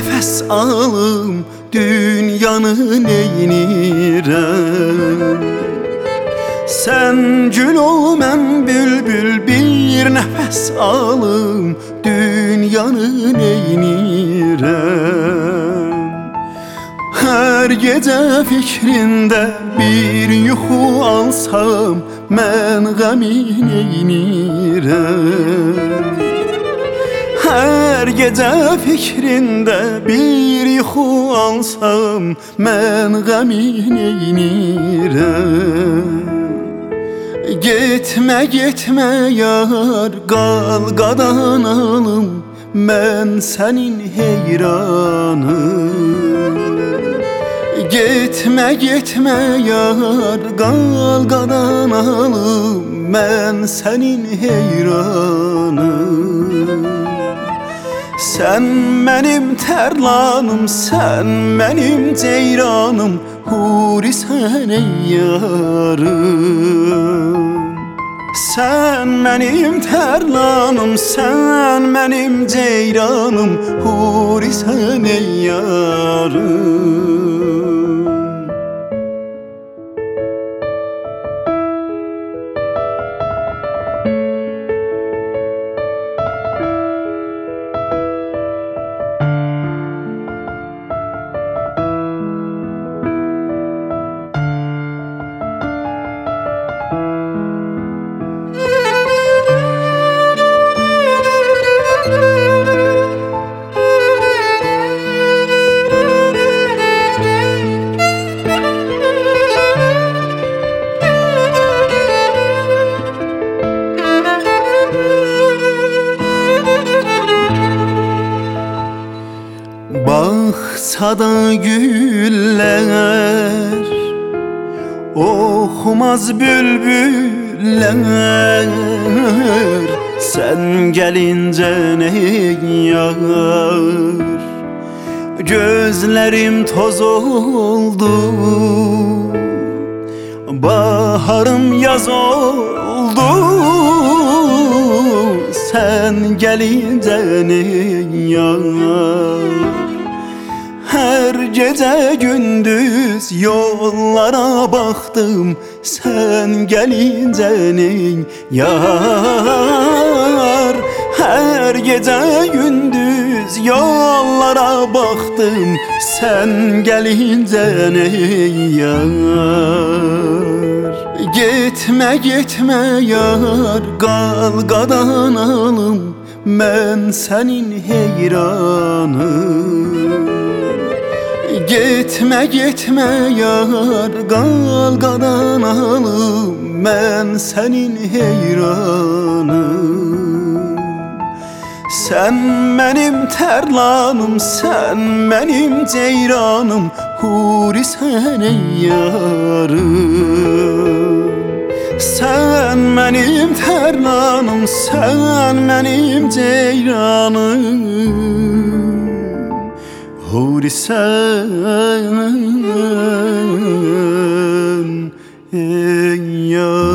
nefes alım dünyanı neynirəm. Sen gül ol mən bülbül bir nefes alım dünyanı neynirəm. Her gece fikrinde bir yuxu alsam mən qəmi neynirəm. Her gece fikrinde bir yuxu alsam mən qəmi neynirəm. Getmə, getmə yar, qal qadanalım, mən sənin heyranım. Getmə, getmə yar, qal qadanalım, mən sənin heyranım. Sen mənim tərlanım, sən mənim ceyranım, huri sən ey yarım. Sen mənim tərlanım, sən mənim ceyranım, huri sən ey yarım. Bağçada güller, oxumaz bülbüller, sen gəlincə ey yar, gözlerim toz oldu, baharım yaz oldu, sen gəlincə ey yar. Her gece gündüz yollara baktım, sen gelince ey yar. Her gece gündüz yollara baktım, sen gelince ey yar. Gitme, gitme yar, qal qadanalım, mən sənin heyranım. Gitme, gitme yar, qal qadanalım, mən sənin heyranım. Sen mənim tərlanım, sən mənim ceyranım, huri sən ey yarım. Sen mənim tərlanım, sən mənim ceyranım, huri sən ey yar.